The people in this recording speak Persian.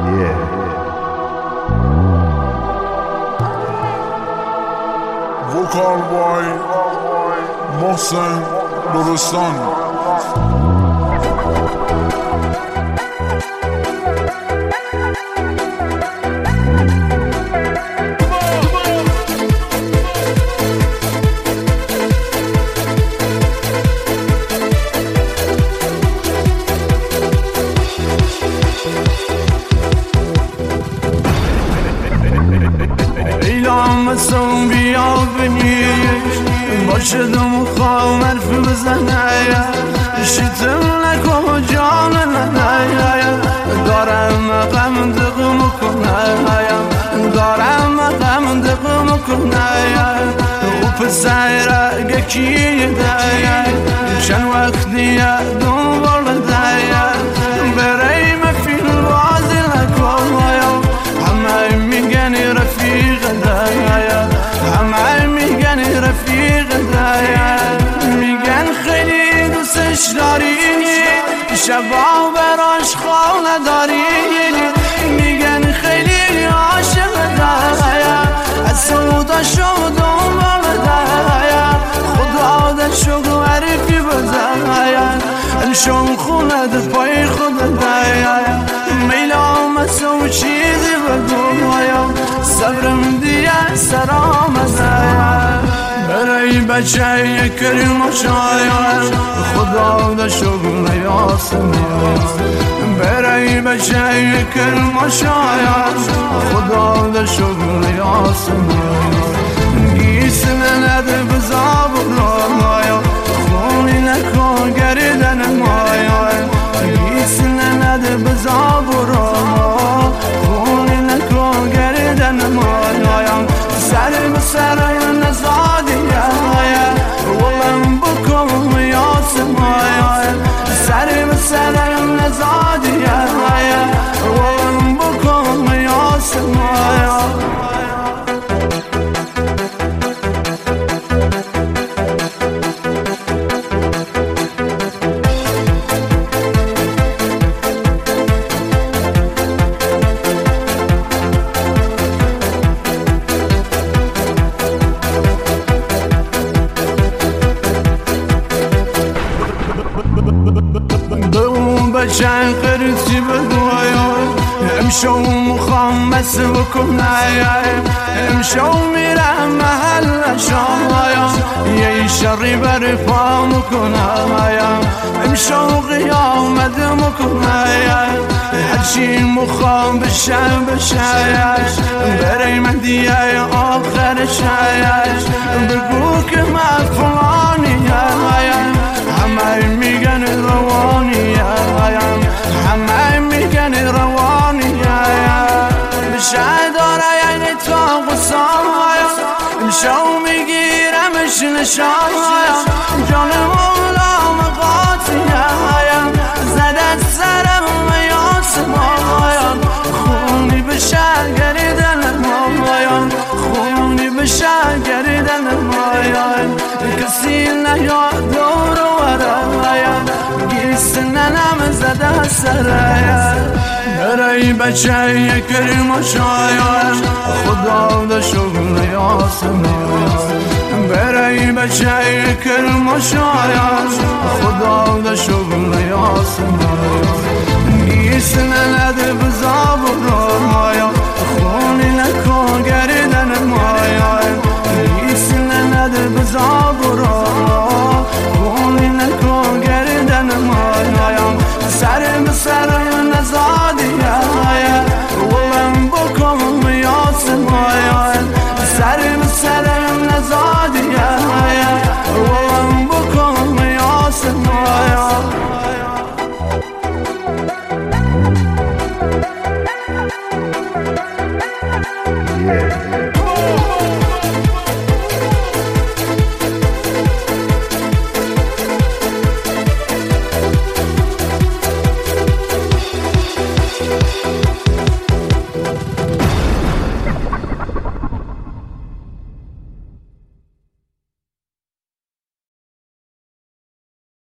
وکال بای محسن درستان. مسون بیا بنیش باشدم و خواه مرف بزنه شیطم نکن جان ننه دارم غم دقم کنه دارم غم دقم کنه و پسر گکی ده چند وقتی دنبال ده برای مفیل بازی نکن همه میگن رفیق همه میگن رفیق میگن خیلی دوستش داری شبا براش خانه داری میگن خیلی عاشق از سودا شدم خدا دشو عرفی بزن الشم خونه در پای خود میلا مسو چیزی بگو صبرم دیگه سرام برای بچه کریم شاید خدا دا شغل یاسم برای بچه کریم شاید خدا دا شغل یاسم گیسم نده بزاب رایا خونی نکن گردن مایا گیسم نده بزاب رایا خونی نکن گردن مایا سر بسر نزادی ولم بکن یاسم سر بسر نزادی ولم بکن یاسم بچن قرصی بگویا امشو مخوام بس بکنه امشو میرم محل شایا یه شری بر پا مکنه امشو قیامت مکنه هرچی مخوام بشه برای من دیگه آخر شایش بگو که من فلانی همه میگن روانی همه میگن روانی بشه داره یعنی تا قصام امشو میگیرمش نشان جان مولا مقاطی زدت سرم یاسم خونی بشه گریدن مایان خونی بشه گریدن مایان کسی نیاد دور ننم زده سره برای بچه کریم شاید خدا دا شغل یاسم برای بچه کریم شاید خدا دا شغل یاسم گیس ننده بزاب رایا خونی نکن گردن مایا گیس ننده بزاب رایا خونی نکن گردن مایا سر بسر نزادی ولم بکن یاسم سر بسر نزادی ولم بکن یاسم Yeah.